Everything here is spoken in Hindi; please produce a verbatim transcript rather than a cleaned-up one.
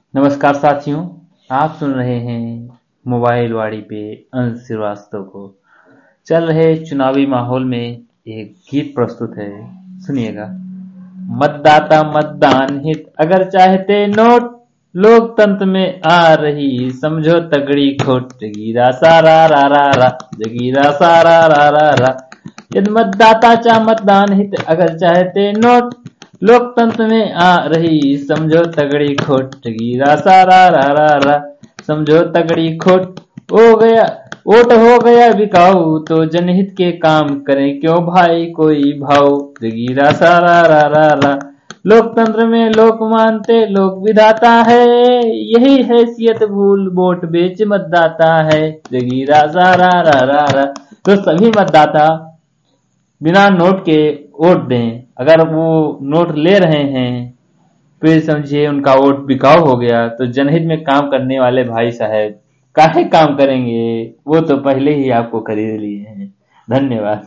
नमस्कार साथियों, आप सुन रहे हैं मोबाइल वाड़ी पे अंश श्रीवास्तव को। चल रहे चुनावी माहौल में एक गीत प्रस्तुत है, सुनिएगा। मतदाता मतदान हित अगर चाहते नोट, लोकतंत्र में आ रही समझो तगड़ी खोट। जगीरा सारा रा रा रा, जगीरा सारा रा रा रा। यदि मतदाता चा मतदान हित अगर चाहते नोट, लोकतंत्र में आ रही समझो तगड़ी खोट। जगीरा सारा रा रा रा, समझो तगड़ी खोट। हो गया वोट हो गया बिकाऊ, तो जनहित के काम करें क्यों भाई कोई भाव। जगीरा सारा रा रा रा, लोकतंत्र में लोक मानते लोक विधाता है। यही हैसियत भूल वोट बेच मतदाता है। जगीरा सारा रा रा रा। तो सभी मतदाता बिना नोट के वोट दें। अगर वो नोट ले रहे हैं फिर समझिए उनका वोट बिकाऊ हो गया। तो जनहित में काम करने वाले भाई साहब काहे काम करेंगे, वो तो पहले ही आपको खरीद लिए हैं। धन्यवाद।